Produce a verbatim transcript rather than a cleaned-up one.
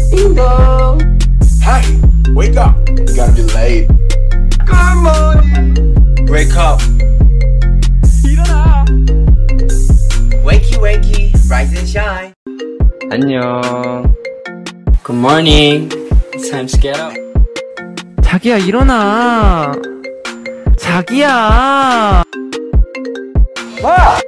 Ding dong. Hi, wake up. You gotta be late. Good morning. Wake up. 일어나. Wakey wakey, rise and shine. 안녕. Good morning. It's time to get up. 자기야 일어나. 자기야. 마!